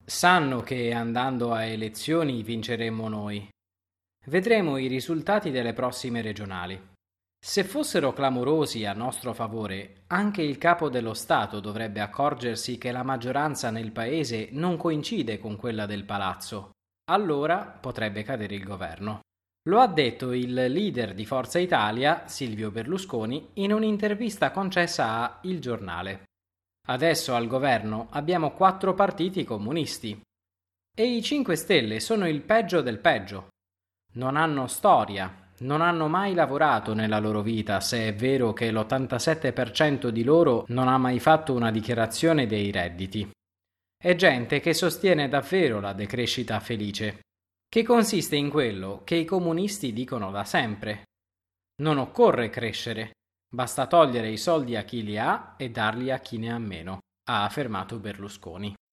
Sanno che andando a elezioni vinceremmo noi. Vedremo i risultati delle prossime regionali. Se fossero clamorosi a nostro favore, anche il capo dello Stato dovrebbe accorgersi che la maggioranza nel paese non coincide con quella del palazzo. Allora potrebbe cadere il governo. Lo ha detto il leader di Forza Italia, Silvio Berlusconi, in un'intervista concessa a Il Giornale. Adesso al governo abbiamo 4 partiti comunisti e i 5 Stelle sono il peggio del peggio. Non hanno storia, non hanno mai lavorato nella loro vita, se è vero che l'87% di loro non ha mai fatto una dichiarazione dei redditi. È gente che sostiene davvero la decrescita felice, che consiste in quello che i comunisti dicono da sempre. Non occorre crescere, basta togliere i soldi a chi li ha e darli a chi ne ha meno, ha affermato Berlusconi.